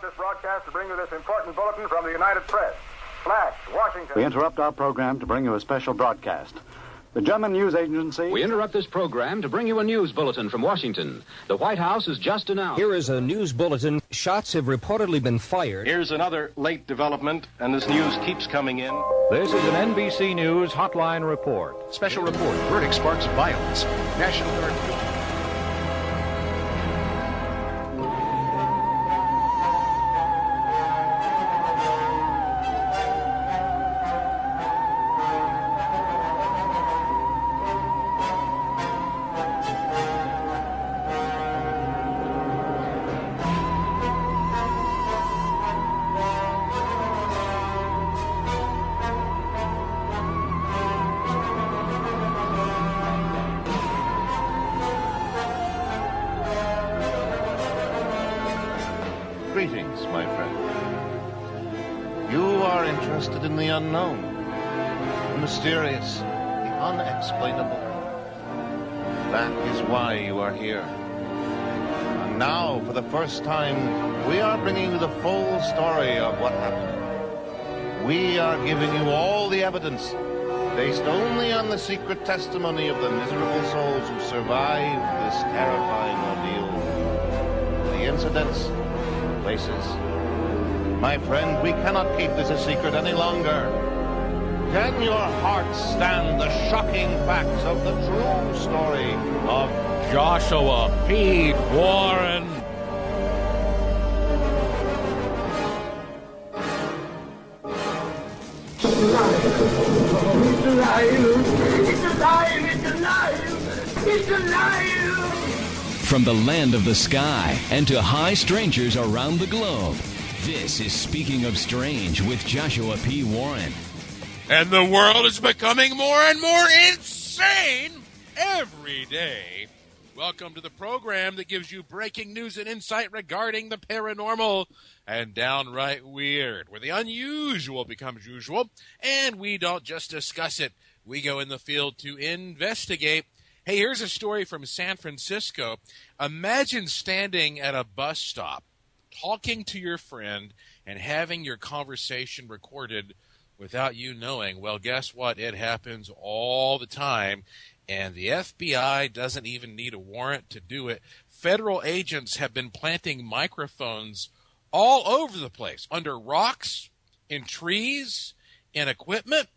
this broadcast to bring you this important bulletin from the United Press. Flash, Washington. We interrupt our program to bring you a special broadcast. The German news agency... We interrupt this program to bring you a news bulletin from Washington. The White House has just announced... Here is a news bulletin. Shots have reportedly been fired. Here's another late development, and this news keeps coming in. This is an NBC News Hotline Report. Special report. Verdict sparks violence. National Guard... Greetings, my friend. You are interested in the unknown, the mysterious, the unexplainable. That is why you are here. And now, for the first time, we are bringing you the full story of what happened. We are giving you all the evidence, based only on the secret testimony of the miserable souls who survived this terrifying ordeal. The incidents, places. My friend, we cannot keep this a secret any longer. Can your heart stand the shocking facts of the true story of Joshua P. Warren? It's alive! It's alive! It's alive! It's alive! From the land of the sky and to high strangers around the globe, this is Speaking of Strange with Joshua P. Warren. And the world is becoming more and more insane every day. Welcome to the program that gives you breaking news and insight regarding the paranormal and downright weird, where the unusual becomes usual, and we don't just discuss it. We go in the field to investigate. Hey, here's a story from San Francisco. Imagine standing at a bus stop, talking to your friend, and having your conversation recorded without you knowing. Well, guess what? It happens all the time, and the FBI doesn't even need a warrant to do it. Federal agents have been planting microphones all over the place, under rocks, in trees, in equipment,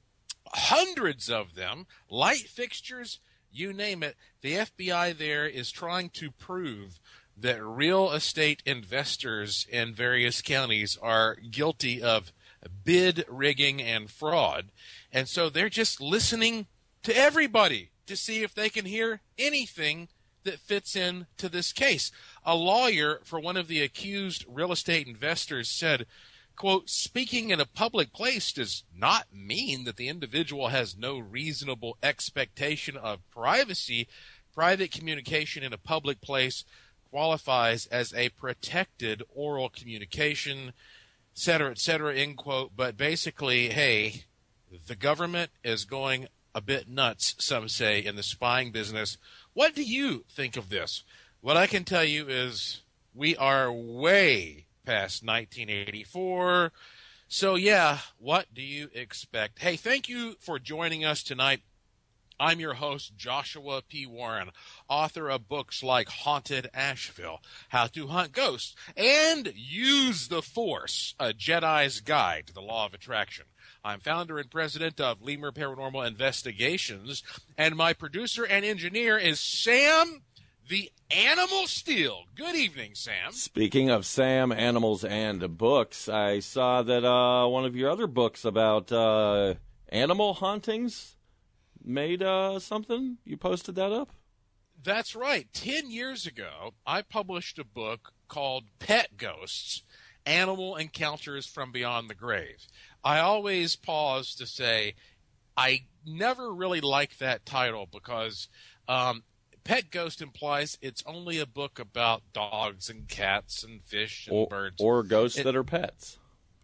hundreds of them, light fixtures, you name it. The FBI there is trying to prove that real estate investors in various counties are guilty of bid rigging and fraud. And so they're just listening to everybody to see if they can hear anything that fits into this case. A lawyer for one of the accused real estate investors said, quote, speaking in a public place does not mean that the individual has no reasonable expectation of privacy. Private communication in a public place qualifies as a protected oral communication, et cetera, end quote. But basically, hey, the government is going a bit nuts, some say, in the spying business. What do you think of this? What I can tell you is we are way past 1984. So, yeah, what do you expect? Hey, thank you for joining us tonight. I'm your host, Joshua P. Warren, author of books like Haunted Asheville, How to Hunt Ghosts, and Use the Force, A Jedi's Guide to the Law of Attraction. I'm founder and president of Lemur Paranormal Investigations, and my producer and engineer is Sam the Animal Steel. Good evening, Sam. Speaking of Sam, animals, and books, I saw that one of your other books about animal hauntings made something. You posted that up? That's right. 10 years ago, I published a book called Pet Ghosts, Animal Encounters from Beyond the Grave. I always pause to say I never really liked that title because Pet Ghost implies it's only a book about dogs and cats and fish and birds. Or ghosts that are pets.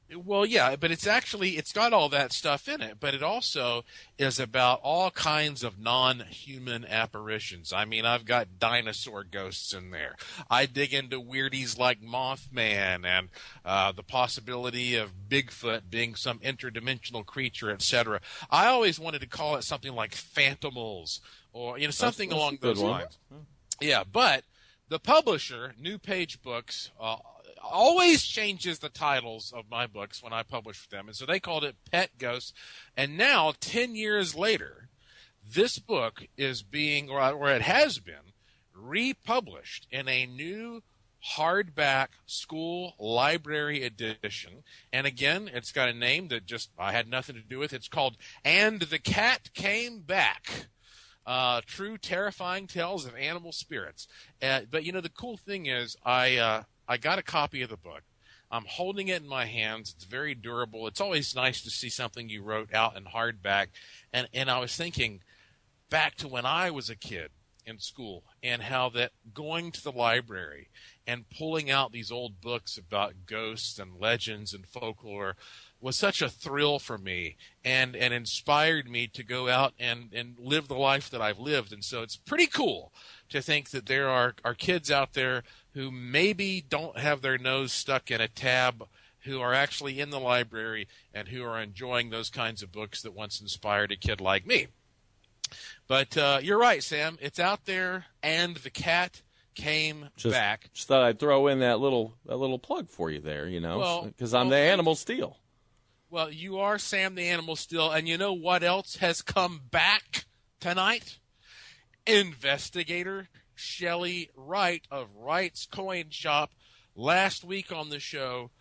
Well, yeah, but it's got all that stuff in it, but it also is about all kinds of non-human apparitions. I mean, I've got dinosaur ghosts in there. I dig into weirdies like Mothman and the possibility of Bigfoot being some interdimensional creature, etc. I always wanted to call it something like Phantomals or something along those lines. Yeah, but the publisher, New Page Books, always changes the titles of my books when I publish them. And so they called it Pet Ghosts. And now, 10 years later, this book is being, or it has been, republished in a new hardback school library edition. And again, it's got a name that just I had nothing to do with. It's called And the Cat Came Back. True Terrifying Tales of Animal Spirits. But, the cool thing is I got a copy of the book. I'm holding it in my hands. It's very durable. It's always nice to see something you wrote out in hardback. And I was thinking back to when I was a kid in school and how that going to the library and pulling out these old books about ghosts and legends and folklore was such a thrill for me and inspired me to go out and live the life that I've lived. And so it's pretty cool to think that there are kids out there who maybe don't have their nose stuck in a tab, who are actually in the library and who are enjoying those kinds of books that once inspired a kid like me. But you're right, Sam. It's out there, and the cat came back. Just thought I'd throw in that little plug for you there, because I'm the Animal Steel. Well, you are Sam the Animal Steel, and you know what else has come back tonight? Investigator Shelley Wright of Wright's Coin Shop. Last week on the show,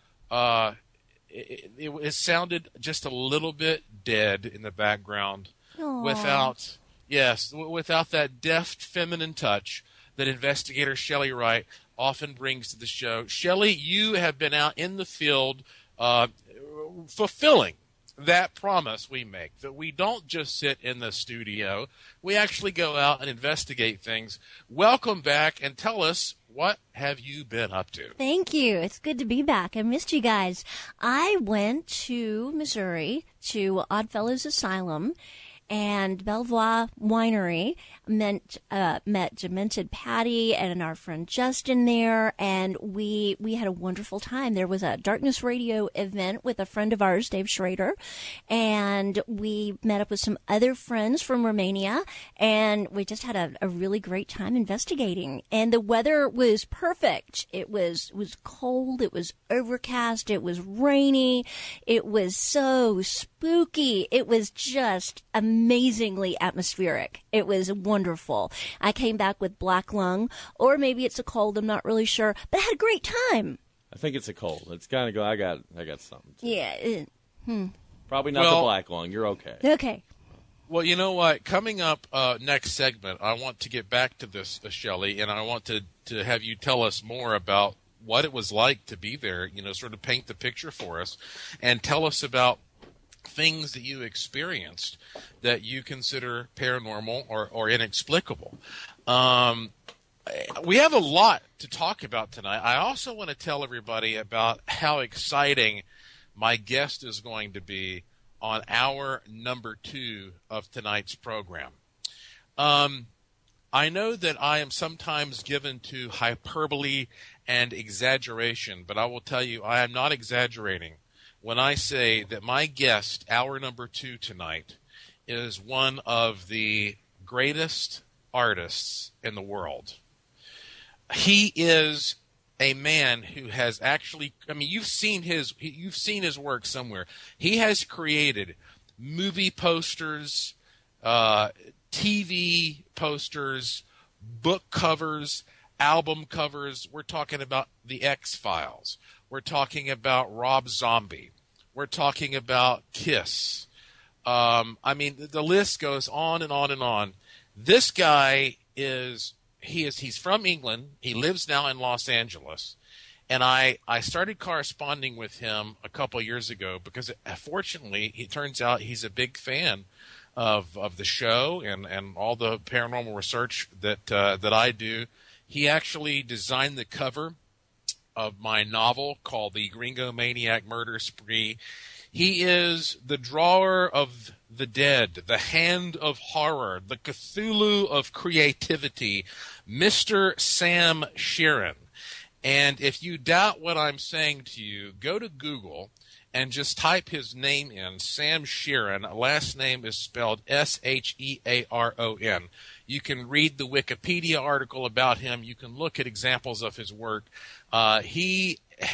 it sounded just a little bit dead in the background. Aww. Without that deft feminine touch that investigator Shelley Wright often brings to the show. Shelley, you have been out in the field fulfilling that promise we make, that we don't just sit in the studio. We actually go out and investigate things. Welcome back, and tell us, what have you been up to? Thank you. It's good to be back. I missed you guys. I went to Missouri to Oddfellows Asylum and Belvoir Winery. Met Demented Patty and our friend Justin there, and we had a wonderful time. There was a Darkness Radio event with a friend of ours, Dave Schrader, and we met up with some other friends from Romania, and we just had a really great time investigating. And the weather was perfect. It was cold, it was overcast, it was rainy, it was so spooky. It was just amazingly atmospheric. It was wonderful. I came back with black lung, or maybe it's a cold, I'm not really sure, but I had a great time. I think it's a cold. It's kind of go. I got something too. Yeah. Probably not the black lung. You're okay. Okay. Well, you know what? Coming up next segment, I want to get back to this, Shelley, and I want to have you tell us more about what it was like to be there, sort of paint the picture for us, and tell us about things that you experienced that you consider paranormal or inexplicable. We have a lot to talk about tonight. I also want to tell everybody about how exciting my guest is going to be on hour number 2 of tonight's program. I know that I am sometimes given to hyperbole and exaggeration, but I will tell you I am not exaggerating when I say that my guest, hour number 2 tonight, is one of the greatest artists in the world. He is a man who has actually, you've seen his work somewhere. He has created movie posters, TV posters, book covers, album covers. We're talking about the X-Files. We're talking about Rob Zombie. We're talking about Kiss. The list goes on and on and on. This guy he's from England. He lives now in Los Angeles. And I started corresponding with him a couple of years ago because, fortunately, it turns out he's a big fan of the show and all the paranormal research that I do. He actually designed the cover of my novel called The Gringo Maniac Murder Spree. He is the drawer of the dead, the hand of horror, the Cthulhu of creativity, Mr. Sam Sheeran. And if you doubt what I'm saying to you, go to Google and just type his name in, Sam Sheeran. Last name is spelled Shearon. You can read the Wikipedia article about him. You can look at examples of his work. He's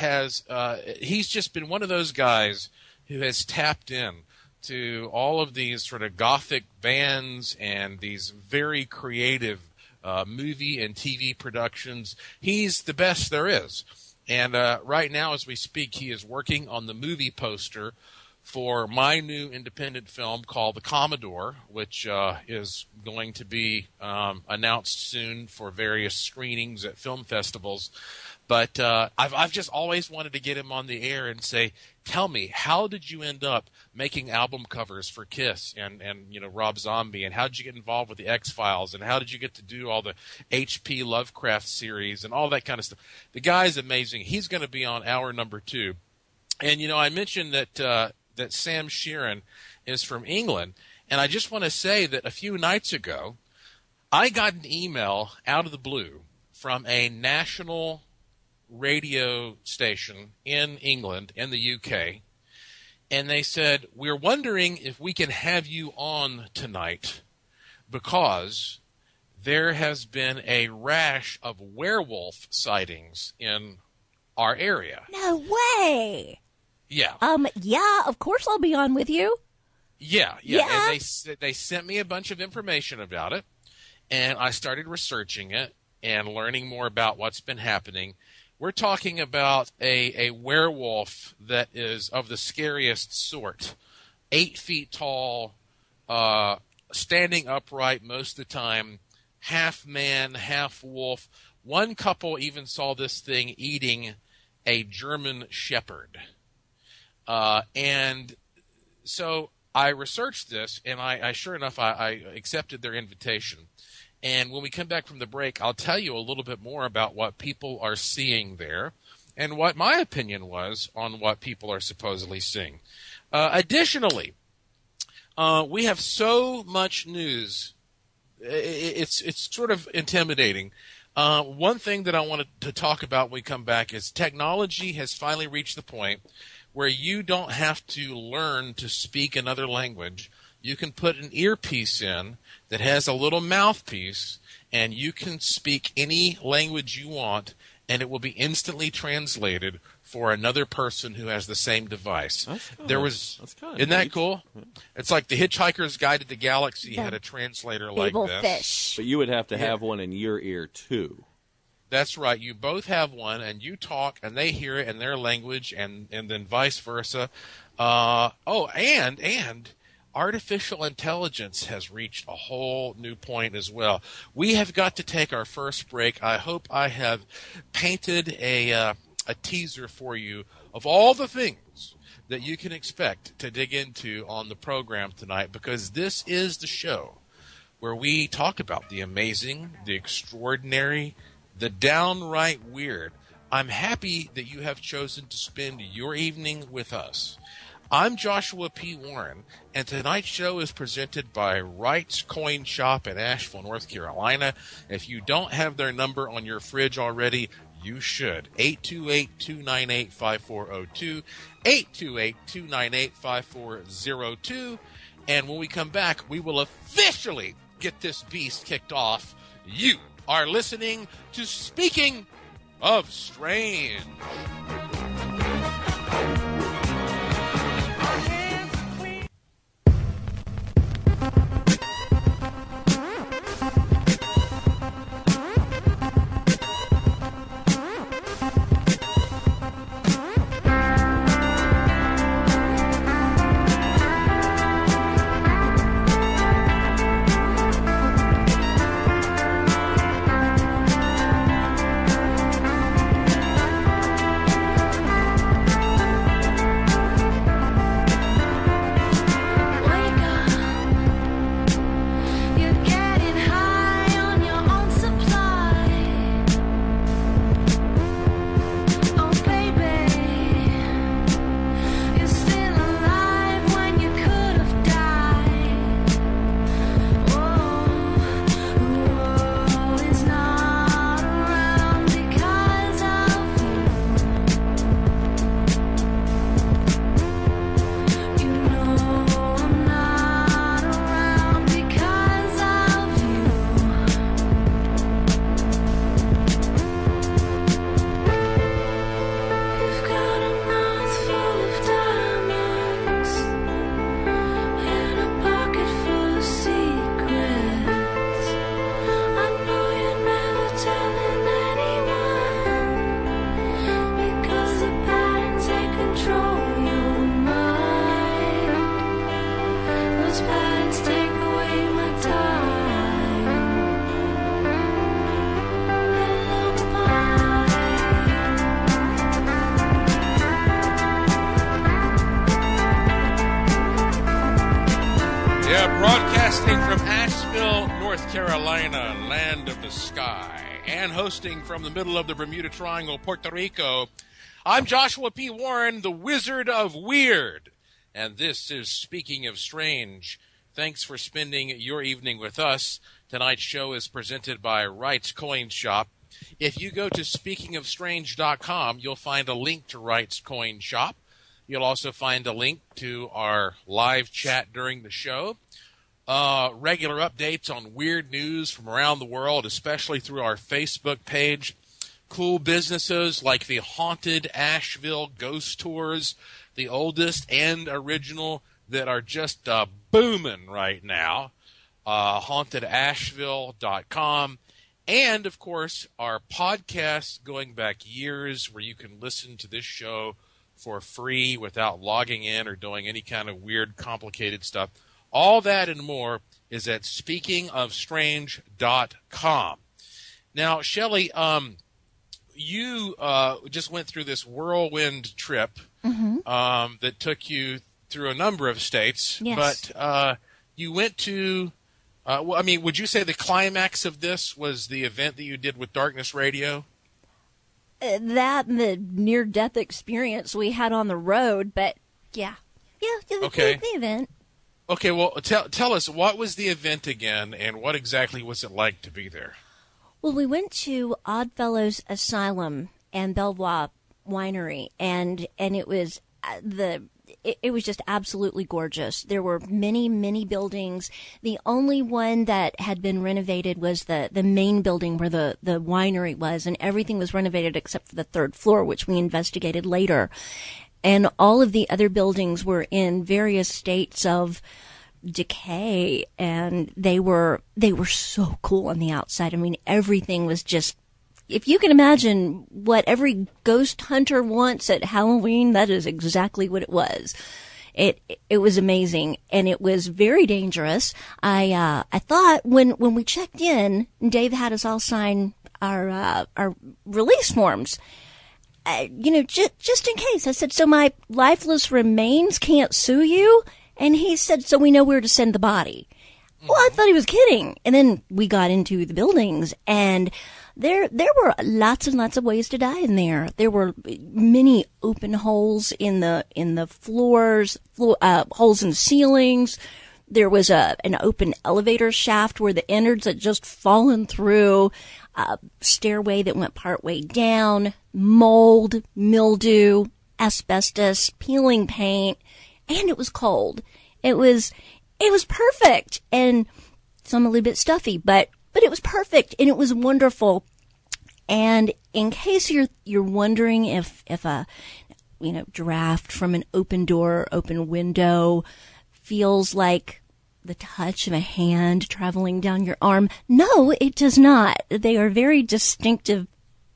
just been one of those guys who has tapped in to all of these sort of gothic bands and these very creative movie and TV productions. He's the best there is. And right now, as we speak, he is working on the movie poster for my new independent film called The Commodore, which is going to be announced soon for various screenings at film festivals. But I've just always wanted to get him on the air and say, tell me, how did you end up making album covers for Kiss and Rob Zombie, and how did you get involved with the X-Files, and how did you get to do all the H.P. Lovecraft series and all that kind of stuff? The guy's amazing. He's going to be on hour number 2. And, I mentioned that Sam Sheeran is from England, and I just want to say that a few nights ago, I got an email out of the blue from a national radio station in England, in the UK, and they said, we're wondering if we can have you on tonight because there has been a rash of werewolf sightings in our area. No way! Yeah. Yeah, of course I'll be on with you. Yeah. And they sent me a bunch of information about it, and I started researching it and learning more about what's been happening. We're talking about a werewolf that is of the scariest sort. 8 feet tall, standing upright most of the time, half man, half wolf. One couple even saw this thing eating a German shepherd. And so I researched this, and I sure enough, I accepted their invitation. And when we come back from the break, I'll tell you a little bit more about what people are seeing there and what my opinion was on what people are supposedly seeing. Additionally, we have so much news. It's sort of intimidating. One thing that I wanted to talk about when we come back is technology has finally reached the point where you don't have to learn to speak another language. You can put an earpiece in that has a little mouthpiece, and you can speak any language you want, and it will be instantly translated for another person who has the same device. Isn't that cool? It's like the Hitchhiker's Guide to the Galaxy had a translator like this. Fish. But you would have to have one in your ear, too. That's right. You both have one, and you talk, and they hear it in their language, and then vice versa. And artificial intelligence has reached a whole new point as well. We have got to take our first break. I hope I have painted a teaser for you of all the things that you can expect to dig into on the program tonight, because this is the show where we talk about the amazing, the extraordinary, the downright weird. I'm happy that you have chosen to spend your evening with us. I'm Joshua P. Warren, and tonight's show is presented by Wright's Coin Shop in Asheville, North Carolina. If you don't have their number on your fridge already, you should. 828-298-5402, 828-298-5402. And when we come back, we will officially get this beast kicked off. You are listening to Speaking of Strange. Yeah, broadcasting from Asheville, North Carolina, land of the sky, and hosting from the middle of the Bermuda Triangle, Puerto Rico, I'm Joshua P. Warren, the Wizard of Weird, and this is Speaking of Strange. Thanks for spending your evening with us. Tonight's show is presented by Wright's Coin Shop. If you go to speakingofstrange.com, you'll find a link to Wright's Coin Shop. You'll also find a link to our live chat during the show. Regular updates on weird news from around the world, especially through our Facebook page. Cool businesses like the Haunted Asheville Ghost Tours, the oldest and original that are just booming right now. HauntedAsheville.com. And, of course, our podcast going back years where you can listen to this show for free without logging in or doing any kind of weird, complicated stuff. All that and more is at speakingofstrange.com. Now, Shelley, you just went through this whirlwind trip that took you through a number of states. Yes. But you went to, would you say the climax of this was the event that you did with Darkness Radio? That and the near-death experience we had on the road, but the event. Okay, well, tell us, what was the event again, and what exactly was it like to be there? Well, we went to Oddfellows Asylum and Belvoir Winery, and it was it was just absolutely gorgeous. There were many, many buildings. The only one that had been renovated was the main building where the winery was, and everything was renovated except for the third floor, which we investigated later. And all of the other buildings were in various states of decay, and they were so cool on the outside. I mean, everything was just, if you can imagine what every ghost hunter wants at Halloween, that is exactly what it was. It was amazing, and it was very dangerous. I thought when we checked in, Dave had us all sign our release forms. Just in case. I said, so my lifeless remains can't sue you? And he said, so we know where to send the body. Well, I thought he was kidding. And then we got into the buildings, and there were lots and lots of ways to die in there. There were many open holes in the floors, holes in the ceilings. There was an open elevator shaft where the innards had just fallen through, a stairway that went partway down, mold, mildew, asbestos, peeling paint, and it was cold. It was perfect, and some a little bit stuffy, but it was perfect, and it was wonderful. And in case you're wondering if a draft from an open door, open window feels like the touch of a hand traveling down your arm, no, it does not. They are very distinctive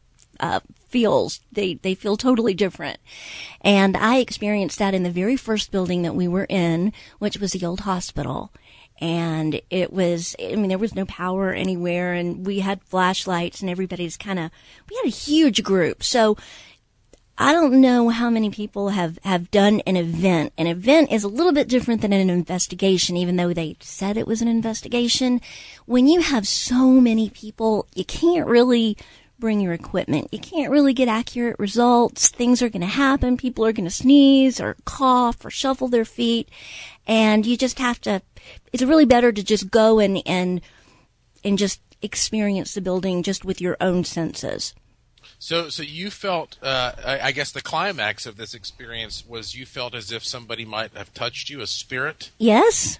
feels. They feel totally different. And I experienced that in the very first building that we were in, which was the old hospital. And there was no power anywhere, and we had flashlights, and we had a huge group. So I don't know how many people have done an event. An event is a little bit different than an investigation, even though they said it was an investigation. When you have so many people, you can't really bring your equipment. You can't really get accurate results. Things are going to happen. People are going to sneeze or cough or shuffle their feet. And you just have to, it's really better to just go and just experience the building just with your own senses. So you felt, I guess the climax of this experience was you felt as if somebody might have touched you, a spirit? Yes.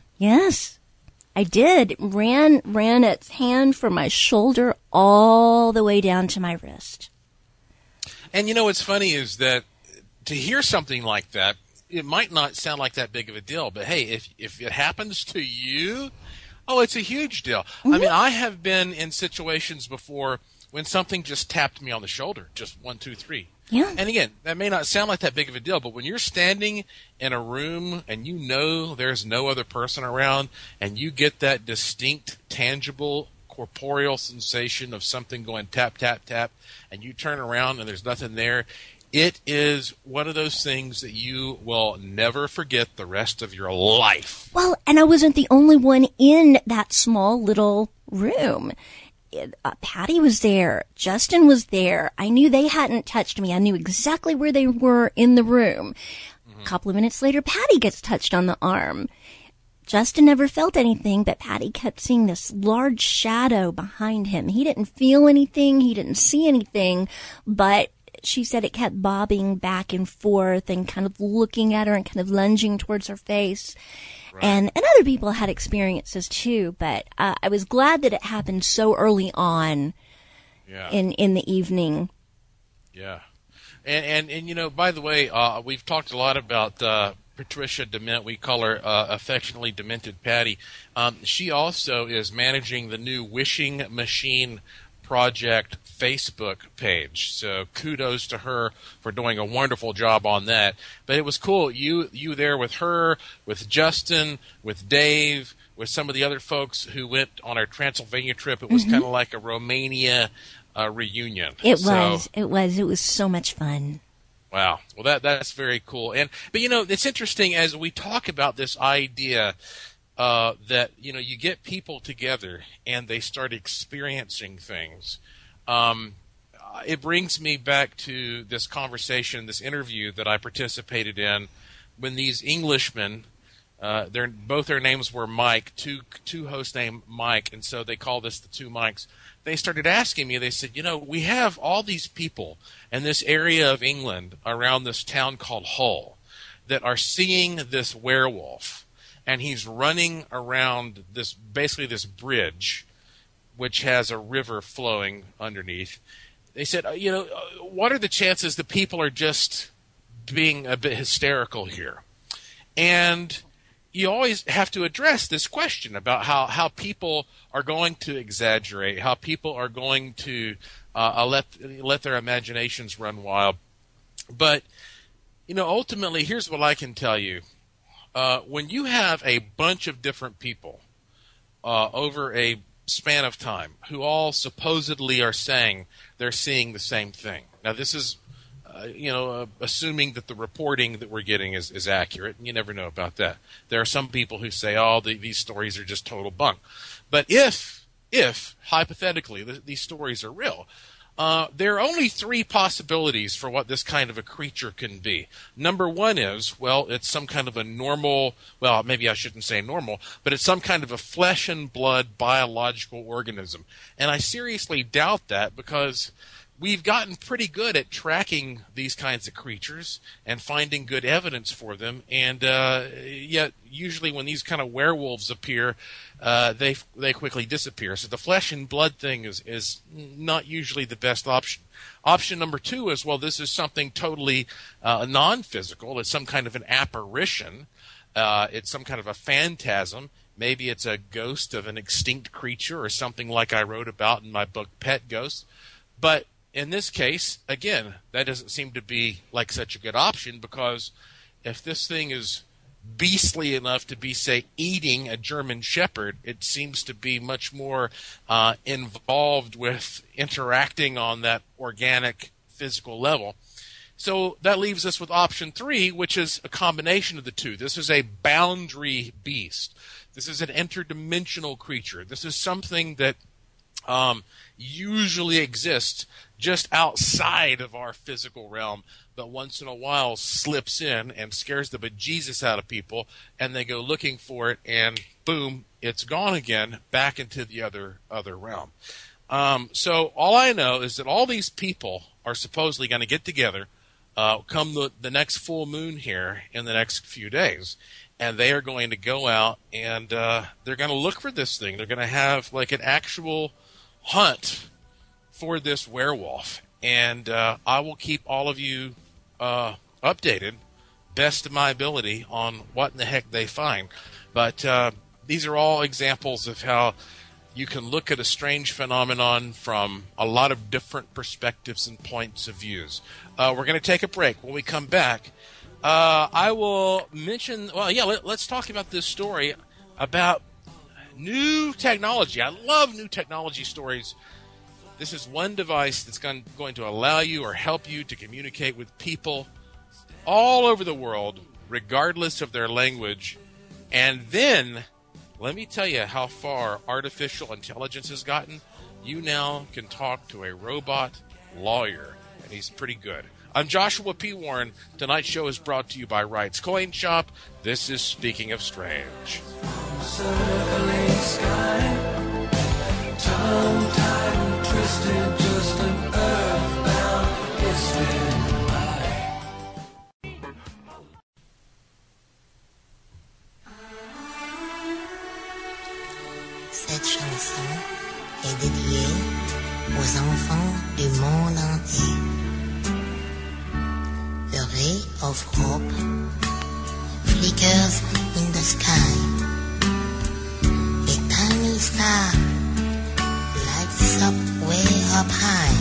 I did. Ran its hand from my shoulder all the way down to my wrist. And what's funny is that to hear something like that, it might not sound like that big of a deal, but hey, if it happens to you, it's a huge deal. Mm-hmm. I mean, I have been in situations before when something just tapped me on the shoulder, just 1, 2, 3. Yeah. And again, that may not sound like that big of a deal, but when you're standing in a room and you know there's no other person around and you get that distinct, tangible, corporeal sensation of something going tap, tap, tap, and you turn around and there's nothing there, It is one of those things that you will never forget the rest of your life. Well, and I wasn't the only one in that small little room. Patty was there. Justin was there. I knew they hadn't touched me. I knew exactly where they were in the room. A couple of minutes later, Patty gets touched on the arm. Justin never felt anything, but Patty kept seeing this large shadow behind him. He didn't feel anything. He didn't see anything, but she said it kept bobbing back and forth and kind of looking at her and kind of lunging towards her face. Right. And other people had experiences too, but I was glad that it happened so early on in the evening. Yeah. And you know, by the way, we've talked a lot about Patricia Dement. We call her affectionately Demented Patty. She also is managing the new Wishing Machine Project Facebook page. So kudos to her for doing a wonderful job on that. But it was cool. You there with her, with Justin, with Dave, with some of the other folks who went on our Transylvania trip. It was kind of like a Romania reunion. It was so much fun. Wow. Well, that's very cool. But you know, it's interesting as we talk about this idea that, you know, you get people together and they start experiencing things. It brings me back to this conversation, this interview that I participated in when these Englishmen, both their names were Mike, two hosts named Mike, and so they call this the two Mikes. They started asking me, they said, you know, we have all these people in this area of England around this town called Hull that are seeing this werewolf. And he's running around this bridge, which has a river flowing underneath. They said, you know, what are the chances that people are just being a bit hysterical here? And you always have to address this question about how people are going to exaggerate, how people are going to let their imaginations run wild. But, you know, ultimately, here's what I can tell you. When you have a bunch of different people over a span of time who all supposedly are saying they're seeing the same thing. Now, this is, assuming that the reporting that we're getting is accurate, and you never know about that. There are some people who say, these stories are just total bunk. But if hypothetically, these stories are real, there are only three possibilities for what this kind of a creature can be. Number one is, it's some kind of a normal, maybe I shouldn't say normal, but it's some kind of a flesh and blood biological organism. And I seriously doubt that because we've gotten pretty good at tracking these kinds of creatures and finding good evidence for them. And yet, usually when these kind of werewolves appear, they quickly disappear. So the flesh and blood thing is not usually the best option. Option number two is, this is something totally non-physical. It's some kind of an apparition. It's some kind of a phantasm. Maybe it's a ghost of an extinct creature or something like I wrote about in my book, Pet Ghosts. But in this case, again, that doesn't seem to be like such a good option because if this thing is beastly enough to be, say, eating a German Shepherd, it seems to be much more involved with interacting on that organic physical level. So that leaves us with option three, which is a combination of the two. This is a boundary beast. This is an interdimensional creature. This is something that usually exists just outside of our physical realm, but once in a while slips in and scares the bejesus out of people, and they go looking for it, and boom, it's gone again, back into the other realm. So all I know is that all these people are supposedly going to get together come the next full moon here in the next few days, and they are going to go out and they're going to look for this thing. They're going to have like an actual hunt for this werewolf, and I will keep all of you updated, best of my ability, on what in the heck they find. But these are all examples of how you can look at a strange phenomenon from a lot of different perspectives and points of views. We're going to take a break. When we come back, I will mention, let's talk about this story about new technology. I love new technology stories This is one device that's going to allow you or help you to communicate with people all over the world, regardless of their language. And then, let me tell you how far artificial intelligence has gotten. You now can talk to a robot lawyer, and he's pretty good. I'm Joshua P. Warren. Tonight's show is brought to you by Wright's Coin Shop. This is Speaking of Strange. Tongue-tied, twisted, just an earthbound whistling by. Cette chanson est dédiée aux enfants du monde entier. The ray of hope flickers in the sky. A tiny star lights up way up high.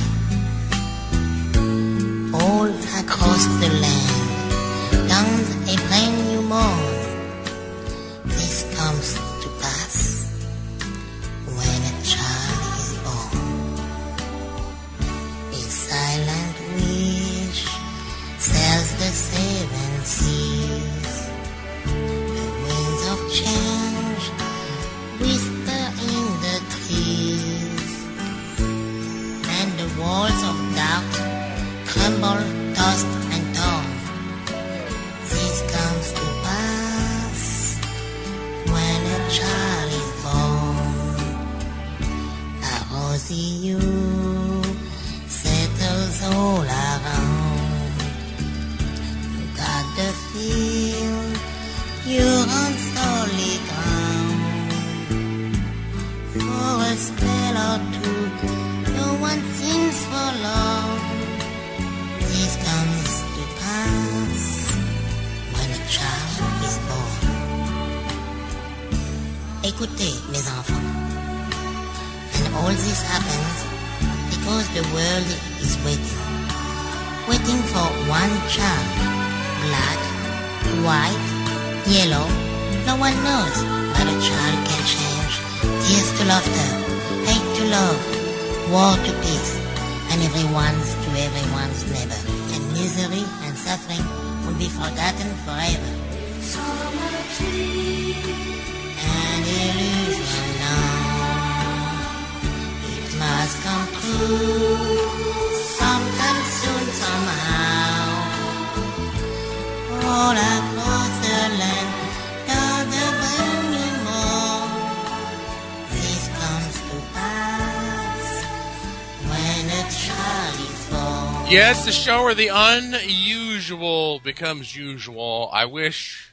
All across the land dawns a brand new morn. This comes to pass when a child is born. A silent wish sails the seven seas. The winds of change whisper in the trees, and the walls of doubt crumble, tossed and torn. This comes to pass when a child is born. A rosy hue settles all around. You got the feel you're on solid ground. For a spell or two, no one seems for long. This comes to pass when a child is born. Écoutez, mes enfants. And all this happens because the world is waiting for one child. Black, white, yellow, no one knows, but a child can change. Tears to laughter, hate to love, war to peace, and everyone's to everyone's neighbor. And misery and suffering will be forgotten forever. An illusion now, it must come true, sometime soon, somehow. All across the land, down the burning morn, this comes to pass when a child is born. Yes, the show where the unusual becomes usual. I wish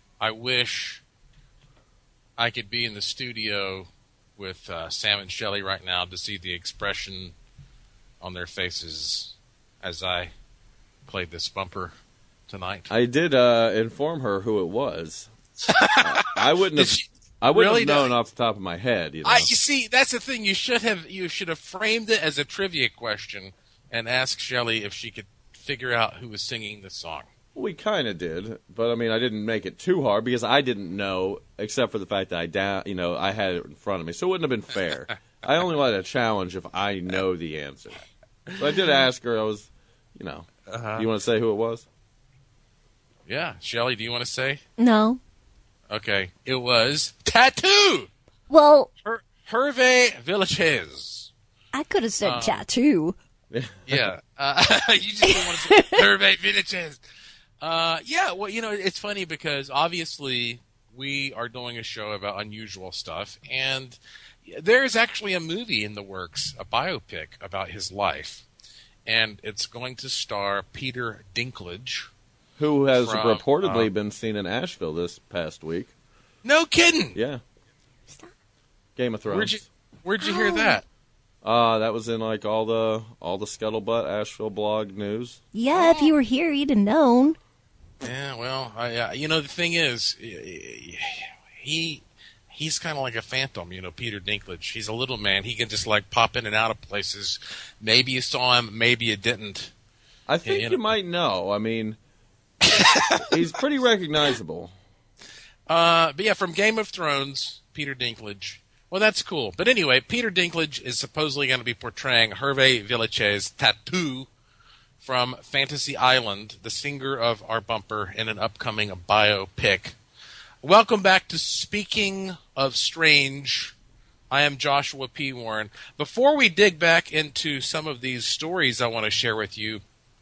I could be in the studio with Sam and Shelley right now to see the expression on their faces as I played this bumper tonight. I did inform her who it was. I wouldn't have known off the top of my head. You know? You see, that's the thing. You should have framed it as a trivia question and asked Shelley if she could figure out who was singing the song. We kind of did, but I mean, I didn't make it too hard because I didn't know, except for the fact that I had it in front of me, so it wouldn't have been fair. I only wanted a challenge if I know the answer. So I did ask her. I was, you want to say who it was? Yeah, Shelley, do you want to say? No. Okay, it was Tattoo. Well, Hervé Villachez. I could have said tattoo. Yeah, you just didn't want to say Hervé Villachez. Yeah, well, it's funny because obviously we are doing a show about unusual stuff, and there's actually a movie in the works, a biopic about his life, and it's going to star Peter Dinklage, who has reportedly been seen in Asheville this past week. No kidding. Yeah. Game of Thrones. Where'd you hear that? That was in like all the scuttlebutt Asheville blog news. Yeah, if you were here, you'd have known. Yeah, well, the thing is, he's kind of like a phantom, Peter Dinklage. He's a little man. He can just like pop in and out of places. Maybe you saw him, maybe you didn't. I think you might know. I mean, he's pretty recognizable. But yeah, from Game of Thrones, Peter Dinklage. Well, that's cool. But anyway, Peter Dinklage is supposedly going to be portraying Hervé Villechaize's Tattoo from Fantasy Island, the singer of our bumper, in an upcoming biopic. Welcome back to Speaking of Strange. I am Joshua P. Warren. Before we dig back into some of these stories I want to share with you,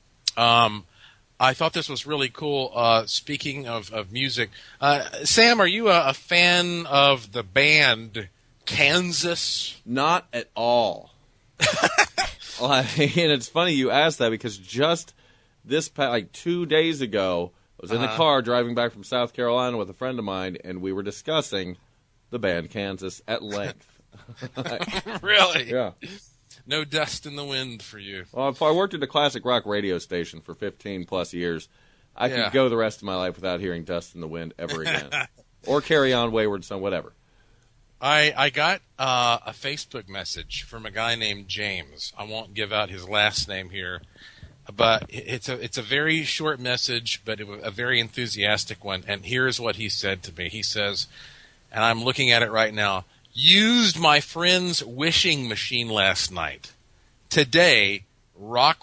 I thought this was really cool. Speaking of music, Sam, are you a fan of the band Kansas? Not at all. And it's funny you asked that because just this 2 days ago, I was in the car driving back from South Carolina with a friend of mine, and we were discussing the band Kansas at length. Really? Yeah. No dust in the wind for you. Well, if I worked at a classic rock radio station for 15-plus years, I could go the rest of my life without hearing dust in the wind ever again. Or Carry On Wayward Son, whatever. I got a Facebook message from a guy named James. I won't give out his last name here, but it's a very short message, but a very enthusiastic one. And here's what he said to me. He says, and I'm looking at it right now, used my friend's wishing machine last night. Today, Rock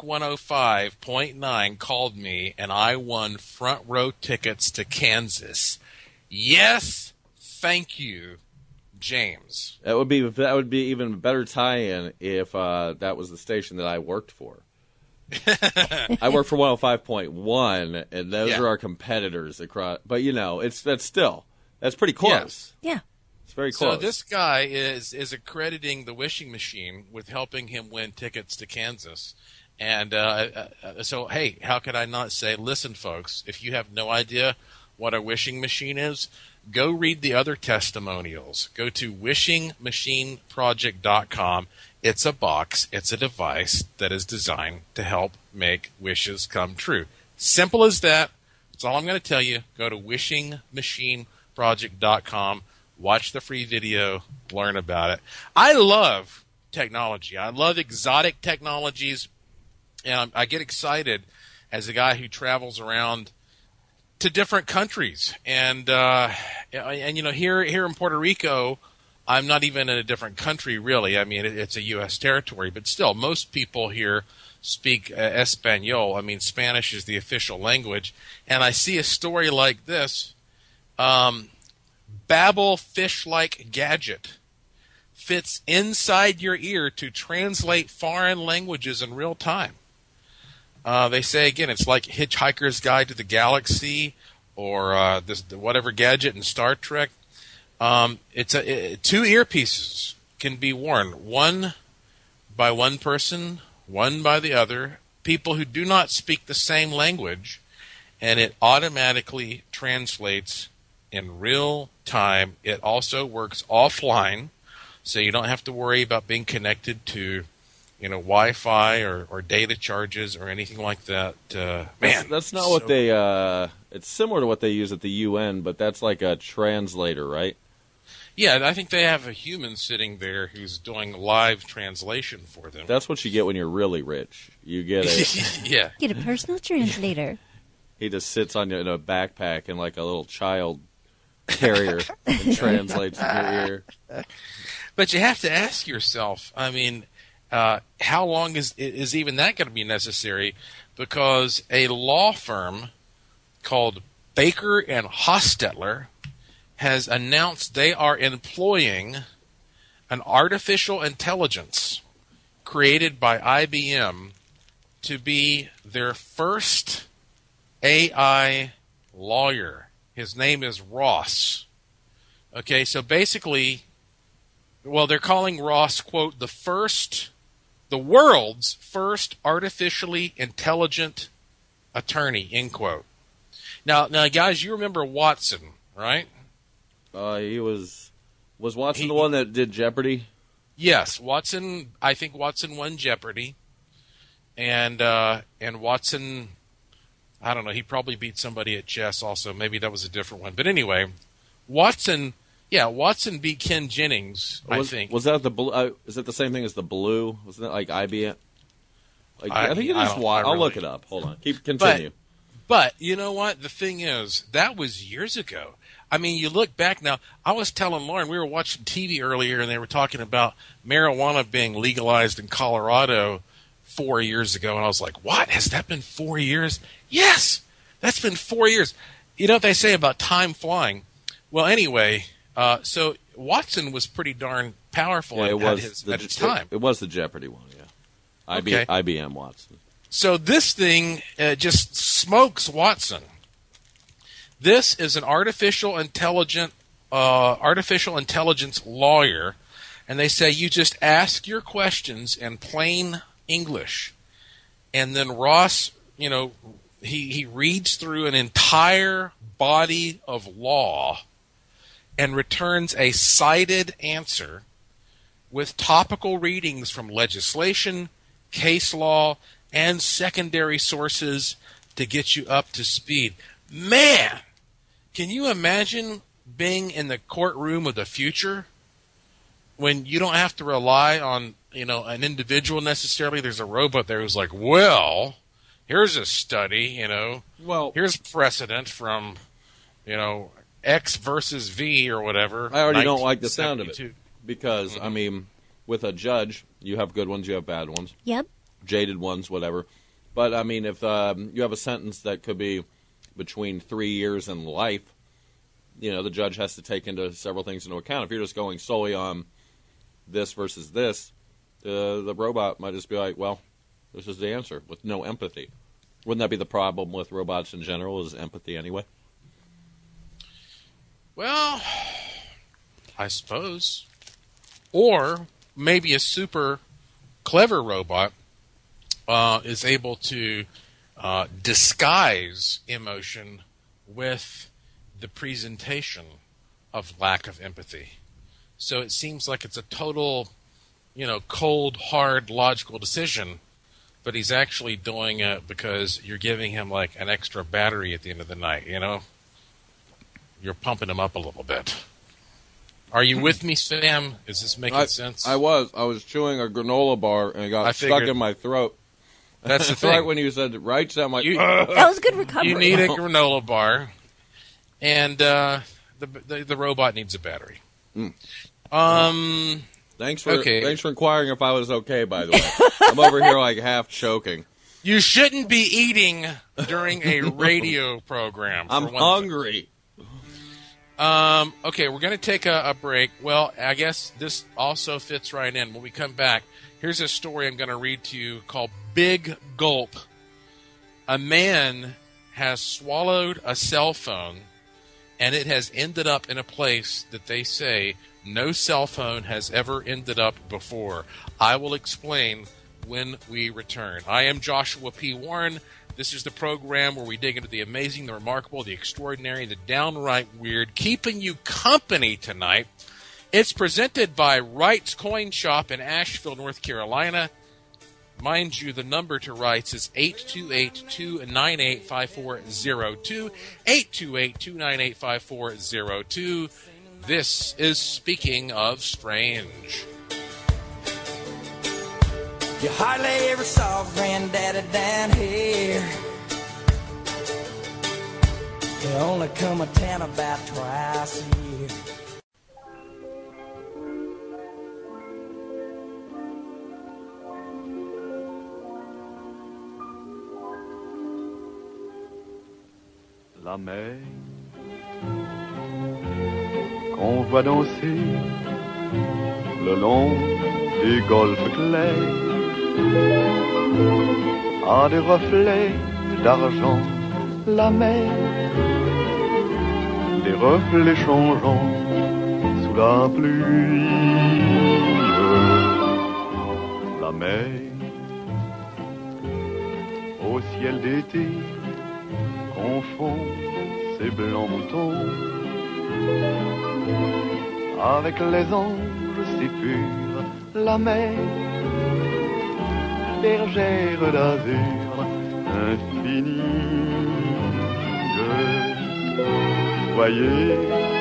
105.9 called me, and I won front row tickets to Kansas. Yes, thank you, James. That would be even a better tie-in if that was the station that I worked for. I work for 105.1, and those are our competitors across. But that's pretty close. Yeah. It's very close. So this guy is accrediting the wishing machine with helping him win tickets to Kansas. And so, hey, how could I not say, listen, folks, if you have no idea what a wishing machine is, go read the other testimonials. Go to wishingmachineproject.com. It's a box. It's a device that is designed to help make wishes come true. Simple as that. That's all I'm going to tell you. Go to wishingmachineproject.com. Watch the free video, learn about it. I love technology. I love exotic technologies, and I get excited as a guy who travels around to different countries. And here in Puerto Rico, I'm not even in a different country, really. I mean, it's a U.S. territory, but still, most people here speak Espanol. I mean, Spanish is the official language. And I see a story like this. Babble fish-like gadget fits inside your ear to translate foreign languages in real time. They say, again, it's like Hitchhiker's Guide to the Galaxy or whatever gadget in Star Trek. Two earpieces can be worn, one by one person, one by the other, people who do not speak the same language, and it automatically translates in real time. It also works offline, so you don't have to worry about being connected to, Wi-Fi or data charges or anything like that. That's not what they. It's similar to what they use at the UN, but that's like a translator, right? Yeah, I think they have a human sitting there who's doing live translation for them. That's what you get when you're really rich. You get Get a personal translator. He just sits on you in a backpack and like a little child carrier and translates in your ear. But you have to ask yourself, I mean, how long is even that going to be necessary? Because a law firm called Baker and Hostetler has announced they are employing an artificial intelligence created by IBM to be their first AI lawyer. His name is Ross. Okay, so basically, they're calling Ross, quote, the world's first artificially intelligent attorney, end quote. Now, guys, you remember Watson, right? He was Watson the one that did Jeopardy? Yes, Watson. I think Watson won Jeopardy, and Watson, I don't know. He probably beat somebody at chess. Also, maybe that was a different one. But anyway, Watson beat Ken Jennings. I think. Was that the blue? Is that the same thing as the blue? Wasn't that like IBM? I think it is. I'll look it up. Hold on. Continue. But you know what? The thing is, that was years ago. I mean, you look back now. I was telling Lauren, we were watching TV earlier, and they were talking about marijuana being legalized in Colorado 4 years ago. And I was like, what? Has that been 4 years? Yes, that's been 4 years. You know what they say about time flying? Well, anyway, so Watson was pretty darn powerful at its time. It was the Jeopardy one, yeah. Okay. IBM Watson. So this thing just smokes Watson. This is an artificial intelligence lawyer, and they say you just ask your questions in plain English, and then Ross, you know, he reads through an entire body of law and returns a cited answer with topical readings from legislation, case law, and secondary sources to get you up to speed. Man, can you imagine being in the courtroom of the future when you don't have to rely on, you know, an individual necessarily? There's a robot there who's like, well, here's a study, you know, here's precedent from, you know, X versus V or whatever. I already don't like the sound of it because, I mean, with a judge, you have good ones, you have bad ones. Yep. Jaded ones, whatever. But, I mean, if you have a sentence that could be between 3 years and life, you know, the judge has to take several things into account. If you're just going solely on this versus this, the robot might just be like, well, this is the answer, with no empathy. Wouldn't that be the problem with robots in general, is empathy anyway? Well, I suppose. Or maybe a super clever robot is able to disguise emotion with the presentation of lack of empathy. So it seems like it's a total, you know, cold, hard, logical decision, but he's actually doing it because you're giving him like an extra battery at the end of the night, you know? You're pumping him up a little bit. Are you with me, Sam? Is this making sense? I was chewing a granola bar and it got stuck in my throat. That's the thing. Right when you said right, I'm like, that was good recovery. You need a granola bar, and the robot needs a battery. Thanks for inquiring if I was okay, by the way. I'm over here like half choking. You shouldn't be eating during a radio program. I'm hungry. Okay, we're going to take a break. Well, I guess this also fits right in. When we come back, here's a story I'm going to read to you called Big Gulp. A man has swallowed a cell phone, and it has ended up in a place that they say no cell phone has ever ended up before. I will explain when we return. I am Joshua P. Warren. This is the program where we dig into the amazing, the remarkable, the extraordinary, the downright weird, keeping you company tonight. It's presented by Wright's Coin Shop in Asheville, North Carolina. Mind you, the number to Wright's is 828-298-5402, 828-298-5402. This is Speaking of Strange. You hardly ever saw Granddaddy down here. They only come to town about twice a year. La mer qu'on voit danser le long des golfes clairs a des reflets d'argent, la mer, des reflets changeants sous la pluie. La mer au ciel d'été confond ses blancs moutons avec les anges si purs, la mer, bergère d'azur infinie. Voyez,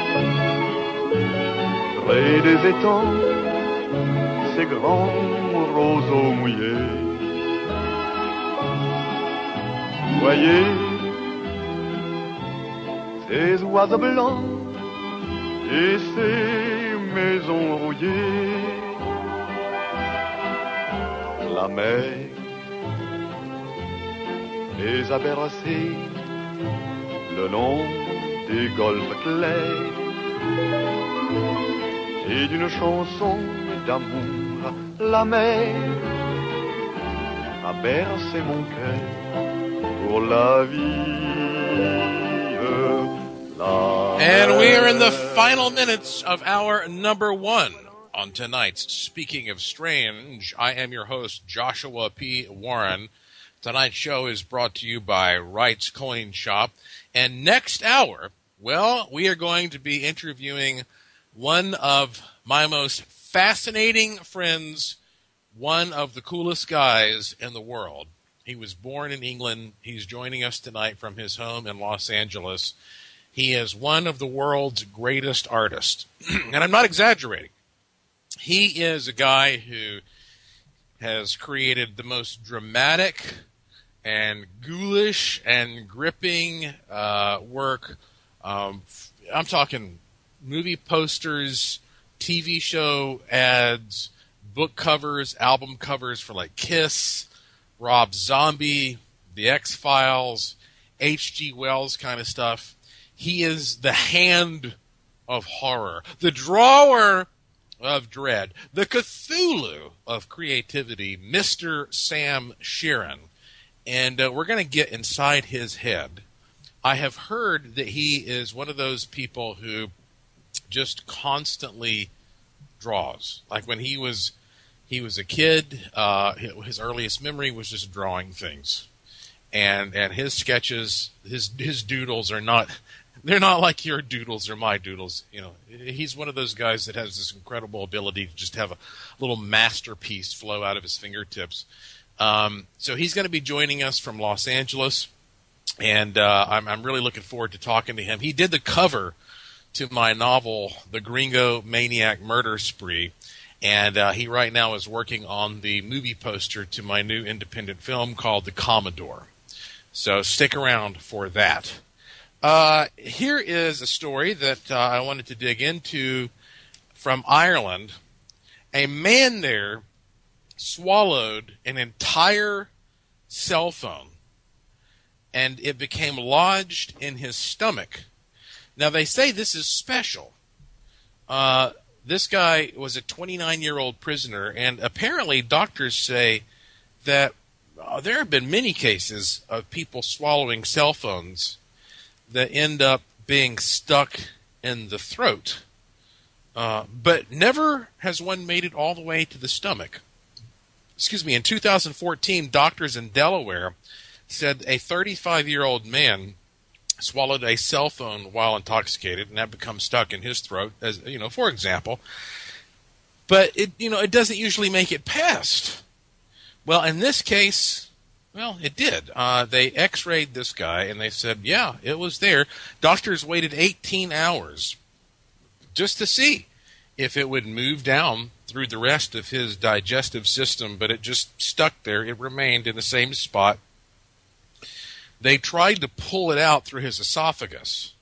près des étangs, ces grands roseaux mouillés. Voyez, des oiseaux blancs et ces maisons rouillées. La mer les a bercés le long des golfes clairs et d'une chanson d'amour la mer a bercé mon cœur pour la vie. And we are in the final minutes of our number one on tonight's Speaking of Strange. I am your host, Joshua P. Warren. Tonight's show is brought to you by Wright's Coin Shop. And next hour, well, we are going to be interviewing one of my most fascinating friends, one of the coolest guys in the world. He was born in England. He's joining us tonight from his home in Los Angeles. He is one of the world's greatest artists. And I'm not exaggerating. He is a guy who has created the most dramatic and ghoulish and gripping work. I'm talking movie posters, TV show ads, book covers, album covers for like Kiss, Rob Zombie, The X-Files, H.G. Wells kind of stuff. He is the hand of horror, the drawer of dread, the Cthulhu of creativity, Mr. Sam Sheeran. And we're going to get inside his head. I have heard that he is one of those people who just constantly draws. Like when he was a kid, his earliest memory was just drawing things. And his sketches, his doodles are not... They're not like your doodles or my doodles. You know, he's one of those guys that has this incredible ability to just have a little masterpiece flow out of his fingertips. So he's going to be joining us from Los Angeles, and I'm really looking forward to talking to him. He did the cover to my novel, The Gringo Maniac Murder Spree, and he right now is working on the movie poster to my new independent film called The Commodore. So stick around for that. Here is a story that I wanted to dig into from Ireland. A man there swallowed an entire cell phone, and it became lodged in his stomach. Now, they say this is special. This guy was a 29-year-old prisoner, and apparently doctors say that there have been many cases of people swallowing cell phones that end up being stuck in the throat. But never has one made it all the way to the stomach. Excuse me, in 2014, doctors in Delaware said a 35-year-old man swallowed a cell phone while intoxicated, and that becomes stuck in his throat, as you know, for example. But it doesn't usually make it past. Well, in this case, well, it did. They x-rayed this guy, and they said, yeah, it was there. Doctors waited 18 hours just to see if it would move down through the rest of his digestive system, but it just stuck there. It remained in the same spot. They tried to pull it out through his esophagus.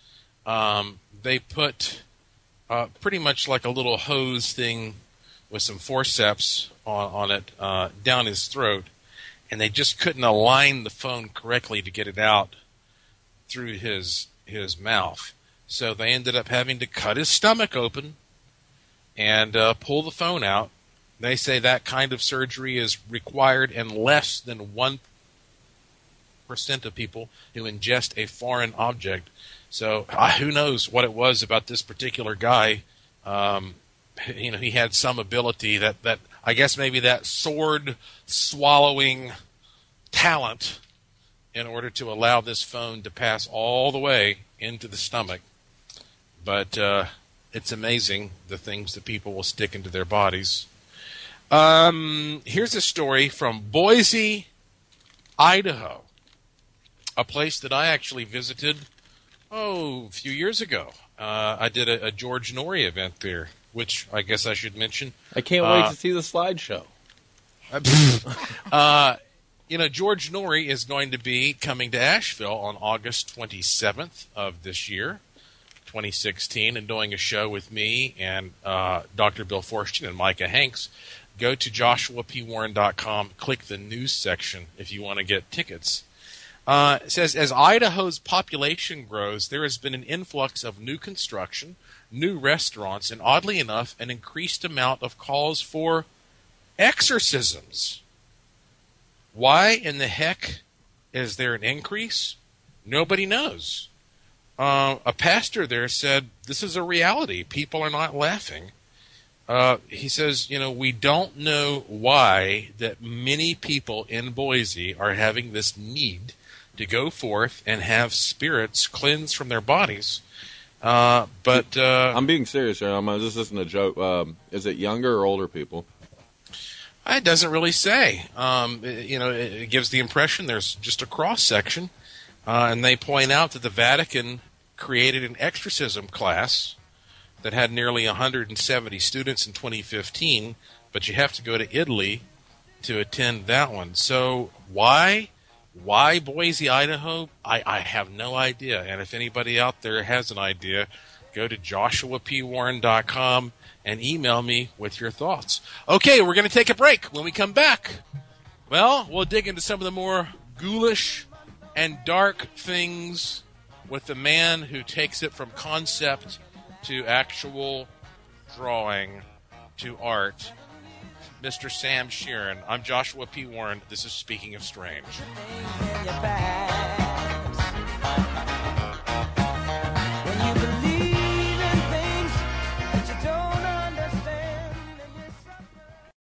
They put pretty much like a little hose thing with some forceps on it down his throat, and they just couldn't align the phone correctly to get it out through his mouth. So they ended up having to cut his stomach open and pull the phone out. They say that kind of surgery is required in less than 1% of people who ingest a foreign object. So who knows what it was about this particular guy. He had some ability that I guess maybe that sword swallowing talent in order to allow this phone to pass all the way into the stomach. But it's amazing the things that people will stick into their bodies. Here's a story from Boise, Idaho, a place that I actually visited, a few years ago. I did a George Norrie event there, which I guess I should mention. I can't wait to see the slideshow. George Norrie is going to be coming to Asheville on August 27th of this year, 2016, and doing a show with me and Dr. Bill Forstein and Micah Hanks. Go to joshuapwarren.com, click the news section if you want to get tickets. It says, as Idaho's population grows, there has been an influx of new construction, new restaurants, and oddly enough, an increased amount of calls for exorcisms. Why in the heck is there an increase? Nobody knows. A pastor there said, this is a reality. People are not laughing. He says, we don't know why that many people in Boise are having this need to go forth and have spirits cleansed from their bodies. But I'm being serious here. This isn't a joke. Is it younger or older people? It doesn't really say. It gives the impression there's just a cross-section. And they point out that the Vatican created an exorcism class that had nearly 170 students in 2015, but you have to go to Italy to attend that one. So why Boise, Idaho? I have no idea. And if anybody out there has an idea, go to joshuapwarren.com and email me with your thoughts. Okay, we're going to take a break. When we come back, we'll dig into some of the more ghoulish and dark things with the man who takes it from concept to actual drawing to art, Mr. Sam Sheeran. I'm Joshua P. Warren. This is Speaking of Strange.